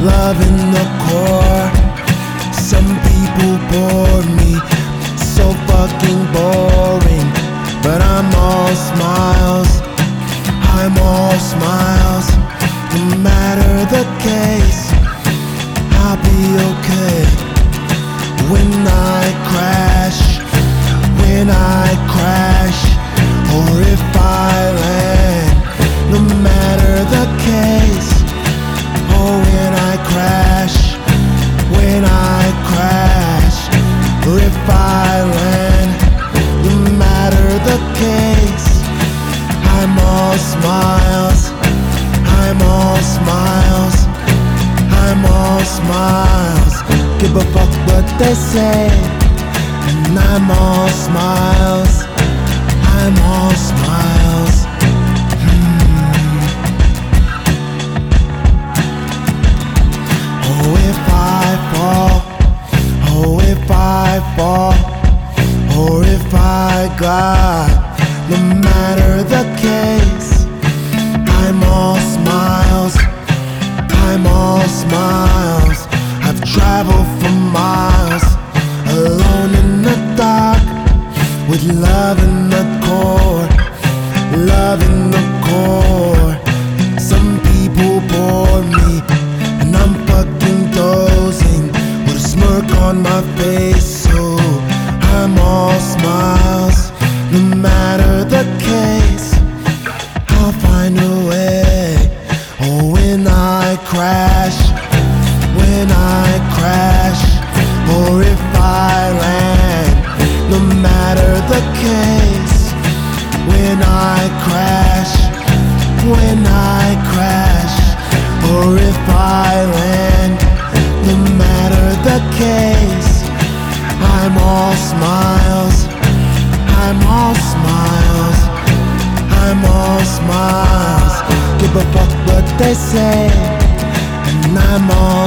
love in the core. Some people bore me, so fucking boring, but I'm all smiles, I'm all smiles. No matter the case, I'll be okay. When I crash, when I crash, or if I land, no matter the case. Oh, when I crash, when I crash, or if I land, no matter the case. I'm all smiles, I'm all smiles, I'm all smiles. Give a fuck what they say, and I'm all smiles, I'm all smiles. Oh, if I fall, oh, if I fall, or if I glide, no matter the case. I'm all smiles, I'm all smiles. I've traveled for miles, alone in the dark, with love in the core, love in the core. Some people bore me, and I'm fucking dozing, with a smirk on my face. So I'm all smiles, no matter the case. I'll find a way. Oh, when I crash, when I crash, or if I land, no matter the case. When I crash, when I crash, or if I land, no matter the case. I'm all smiles, I'm all smiles, I'm all smiles. Give a fuck what they say, and I'm all